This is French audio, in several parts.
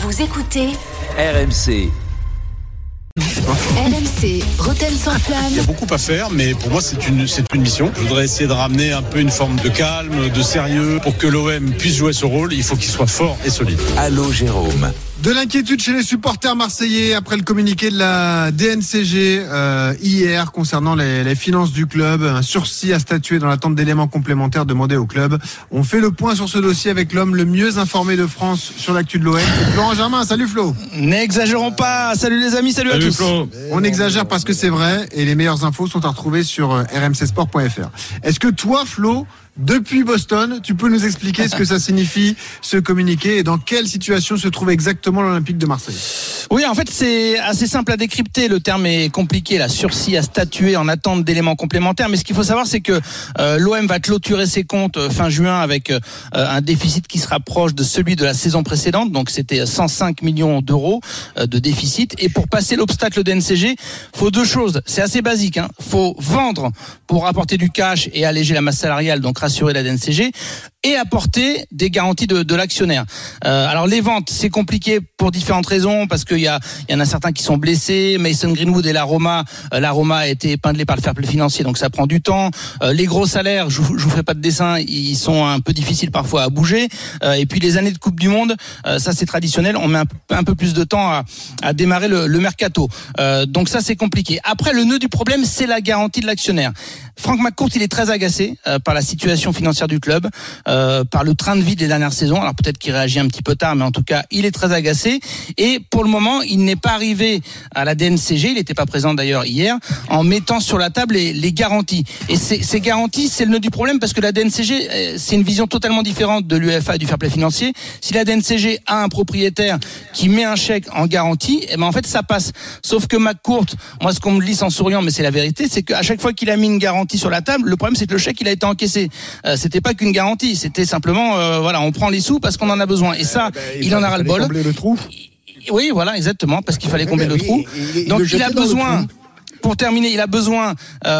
Vous écoutez RMC. RMC, Rotten sans flamme. Il y a beaucoup à faire, mais pour moi c'est une mission. Je voudrais essayer de ramener un peu une forme de calme, de sérieux. Pour que l'OM puisse jouer ce rôle, il faut qu'il soit fort et solide. Allô Jérôme. De l'inquiétude chez les supporters marseillais après le communiqué de la DNCG hier concernant les finances du club. Un sursis à statuer dans l'attente d'éléments complémentaires demandés au club. On fait le point sur ce dossier avec l'homme le mieux informé de France sur l'actu de l'OM. Florent Germain, salut Flo. N'exagérons pas, salut les amis, salut à tous. Flo. On exagère parce que c'est vrai et les meilleures infos sont à retrouver sur rmcsport.fr. Est-ce que toi Flo, depuis Boston, tu peux nous expliquer ce que ça signifie, ce communiqué, et dans quelle situation se trouve exactement l'Olympique de Marseille? Oui, en fait, c'est assez simple à décrypter. Le terme est compliqué, la sursis à statuer en attente d'éléments complémentaires. Mais ce qu'il faut savoir, c'est que l'OM va clôturer ses comptes fin juin avec un déficit qui se rapproche de celui de la saison précédente. Donc, c'était 105 millions d'euros de déficit. Et pour passer l'obstacle DNCG, faut deux choses. C'est assez basique. Faut vendre pour apporter du cash et alléger la masse salariale, donc rassurer la DNCG, et apporter des garanties de l'actionnaire. Alors les ventes, c'est compliqué pour différentes raisons, parce qu'il y en a certains qui sont blessés. Mason Greenwood et la Roma a été épinglée par le fair play financier, donc ça prend du temps. Les gros salaires, je vous fais pas de dessin, ils sont un peu difficiles parfois à bouger. Et puis les années de Coupe du Monde, ça c'est traditionnel, on met un peu plus de temps à démarrer le mercato. Donc ça c'est compliqué. Après, le nœud du problème, c'est la garantie de l'actionnaire. Franck McCourt, il est très agacé par la situation financière du club, par le train de vie des dernières saisons. Alors peut-être qu'il réagit un petit peu tard, mais en tout cas, il est très agacé. Et pour le moment, il n'est pas arrivé à la DNCG, il n'était pas présent d'ailleurs hier, en mettant sur la table les garanties. Et ces garanties, c'est le nœud du problème, parce que la DNCG, c'est une vision totalement différente de l'UEFA et du fair play financier. Si la DNCG a un propriétaire qui met un chèque en garantie, eh ben en fait ça passe. Sauf que McCourt, moi ce qu'on me lit en souriant, mais c'est la vérité, c'est qu'à chaque fois qu'il a mis une garantie sur la table, le problème c'est que le chèque il a été encaissé. C'était pas qu'une garantie, c'était simplement on prend les sous parce qu'on en a besoin. Et ça, il en a ras le bol. Combler le trou. Oui, voilà, exactement, parce qu'il fallait combler le trou. Donc il a besoin. Pour terminer, il a besoin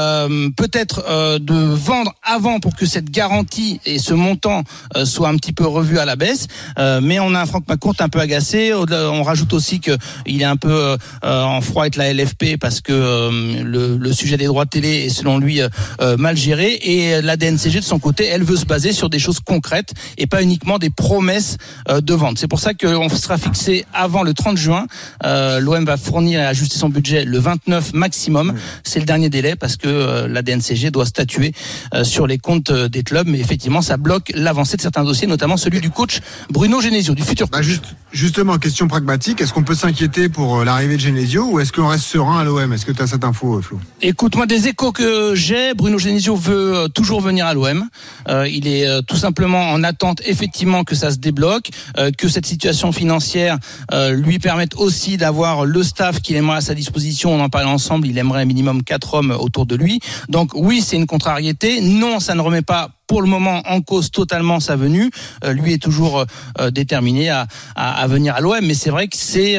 peut-être de vendre avant pour que cette garantie et ce montant soient un petit peu revus à la baisse. Mais on a un Franck McCourt un peu agacé. On rajoute aussi qu'il est un peu en froid avec la LFP parce que le sujet des droits de télé est selon lui mal géré. Et la DNCG de son côté, elle veut se baser sur des choses concrètes et pas uniquement des promesses de vente. C'est pour ça qu'on sera fixé avant le 30 juin. L'OM va fournir et ajuster son budget le 29 maximum. C'est le dernier délai parce que la DNCG doit statuer sur les comptes des clubs, mais effectivement ça bloque l'avancée de certains dossiers, notamment celui du coach Bruno Genesio du futur coach. Justement, question pragmatique, est-ce qu'on peut s'inquiéter pour l'arrivée de Genesio ou est-ce qu'on reste serein à l'OM? Est-ce que tu as cette info, Flo? Écoute, moi des échos que j'ai, Bruno Genesio veut toujours venir à l'OM. Il est tout simplement en attente effectivement que ça se débloque, que cette situation financière lui permette aussi d'avoir le staff qu'il aimerait à sa disposition. On en parlait ensemble, il aimerait un minimum 4 hommes autour de lui. Donc oui, c'est une contrariété. Non, ça ne remet pas pour le moment en cause totalement sa venue. Lui est toujours déterminé à venir à l'OM, mais c'est vrai que c'est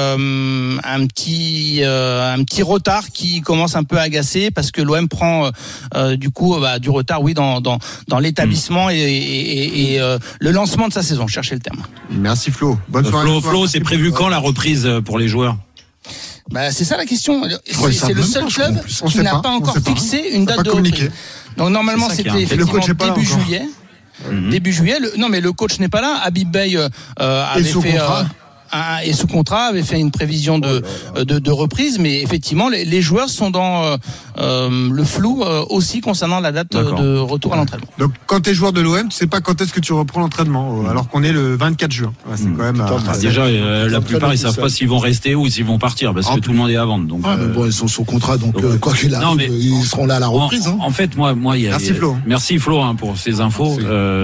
un petit retard qui commence un peu à agacer parce que l'OM prend du retard, oui, dans l'établissement et le lancement de sa saison. Je cherchais le terme. Merci Flo. Bonne soirée. Flo, c'est prévu quand la reprise pour les joueurs? C'est ça la question. C'est le seul club qui n'a pas encore fixé une date de reprise. Donc normalement c'était effectivement début juillet. Début juillet. Mais le coach n'est pas là. Habib Bey avait fait et sous contrat avait fait une prévision de reprise, mais effectivement les joueurs sont dans le flou aussi concernant la date de retour à l'entraînement. Donc quand tu es joueur de l'OM, tu sais pas quand est-ce que tu reprends l'entraînement alors qu'on est le 24 juin. Ouais, c'est quand même déjà la plupart ils savent pas s'ils vont rester ou s'ils vont partir parce que tout le monde est à vendre. Donc mais bon, ils sont sous contrat, donc quoi qu'il arrive, ils seront là à la reprise. En fait, moi merci Flo pour ces infos.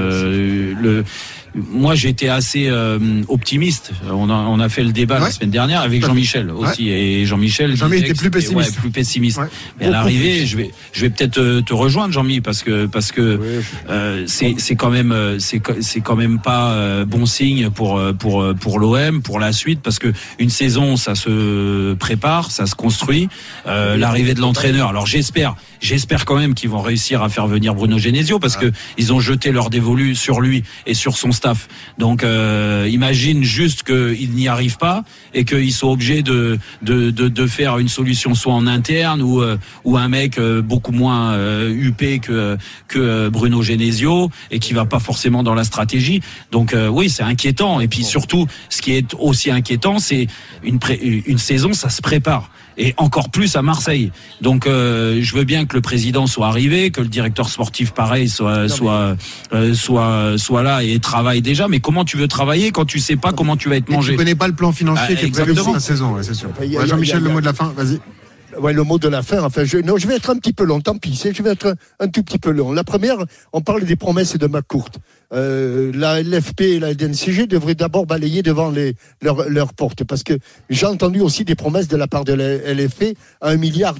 Moi, j'étais assez optimimiste. On a fait le débat la semaine dernière avec Jean-Michel aussi, et Jean-Michel était plus pessimiste. Plus pessimiste. Ouais. Mais à l'arrivée, je vais peut-être te rejoindre, Jean-Mi, parce que c'est quand même pas bon signe pour l'OM, pour la suite, parce que une saison, ça se prépare, ça se construit. L'arrivée de l'entraîneur. Alors j'espère quand même qu'ils vont réussir à faire venir Bruno Genesio, parce que ils ont jeté leur dévolu sur lui et sur son staff. Donc imagine juste qu'ils n'y arrivent pas et qu'ils sont obligés de faire une solution soit en interne ou un mec beaucoup moins huppé que Bruno Genesio et qui va pas forcément dans la stratégie. Donc oui, c'est inquiétant. Et puis surtout, ce qui est aussi inquiétant, c'est une saison, ça se prépare. Et encore plus à Marseille. Donc je veux bien que le président soit arrivé, que le directeur sportif pareil soit là et travaille déjà. Mais comment tu veux travailler quand tu sais pas comment tu vas être mangé? Tu connais pas le plan financier qui est prévu pour la saison, c'est sûr. Jean-Michel, le mot de la fin, vas-y. Ouais, le mot de la fin. Enfin, je vais être un petit peu long. Tant pis, je vais être un tout petit peu long. La première, on parle des promesses de McCourt. La LFP et la DNCG devraient d'abord balayer devant leurs portes, parce que j'ai entendu aussi des promesses de la part de la LFP à 1 milliard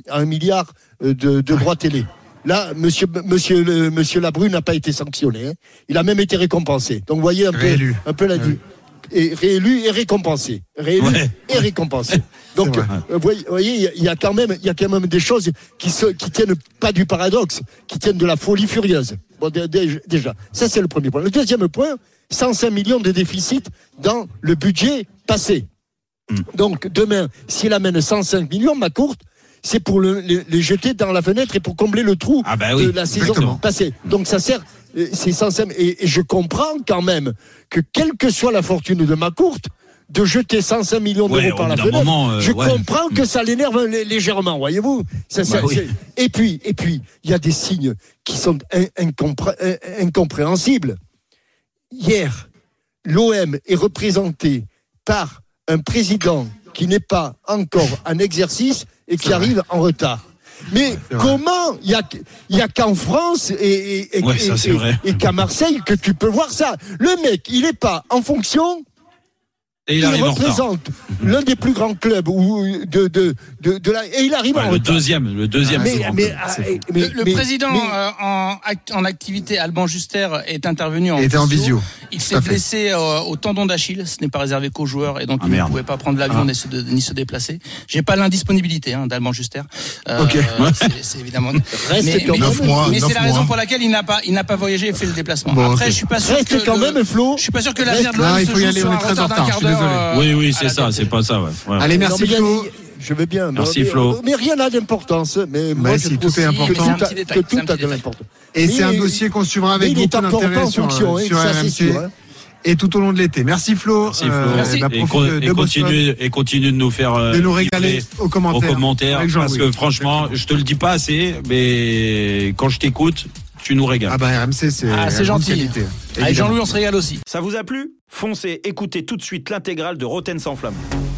de droits télé. Là, monsieur Labru n'a pas été sanctionné. Hein. Il a même été récompensé. Donc, vous voyez un peu la et réélu et récompensé. Et récompensé. Donc, vous voyez, il y a quand même des choses qui tiennent pas du paradoxe, qui tiennent de la folie furieuse. Bon, déjà, ça c'est le premier point. Le deuxième point, 105 millions de déficit dans le budget passé. Donc, demain, s'il amène 105 millions, McCourt, c'est pour les jeter dans la fenêtre et pour combler le trou de la saison passée. Donc, ça sert. C'est censé, et je comprends quand même que quelle que soit la fortune de McCourt, de jeter 105 millions d'euros par la fenêtre, je comprends que ça l'énerve légèrement, voyez-vous. Et puis, il y a des signes qui sont incompréhensibles. Hier, l'OM est représenté par un président qui n'est pas encore en exercice et qui arrive en retard. Mais comment il y a qu'en France et qu'à Marseille que tu peux voir ça. Le mec, il est pas en fonction. Et il représente l'un des plus grands clubs et il arrive en retard. Le deuxième. Le président en activité, Alban Juster, est intervenu en visio. Il s'est blessé au tendon d'Achille. Ce n'est pas réservé qu'aux joueurs et donc il ne pouvait pas prendre l'avion ni se déplacer. J'ai pas l'indisponibilité d'Alban Juster. C'est évidemment. Reste 9 mois. Mais c'est la raison pour laquelle il n'a pas voyagé et fait le déplacement. Après, je suis pas sûr que quand même, Flo. Je suis pas sûr que l'avenir de l'OM se joue sur un retard d'un quart d'heure. Oui, c'est ça, c'est pas ça. Allez, merci Flo. Je veux bien. Merci Flo. Mais rien n'a d'importance. Mais moi, je trouve tout est important. Que tout a de l'importance. Et c'est un dossier qu'on suivra avec beaucoup d'intérêt sur RMC. Et tout au long de l'été. Merci Flo. Merci. Et continue de nous faire de nous régaler aux commentaires. Parce que franchement, je te le dis pas assez, mais quand je t'écoute, tu nous régales. Ah bah RMC, c'est gentil. Avec Jean-Louis, on se régale aussi. Ça vous a plu ? Foncez, écoutez tout de suite l'intégrale de Rotten sans flamme.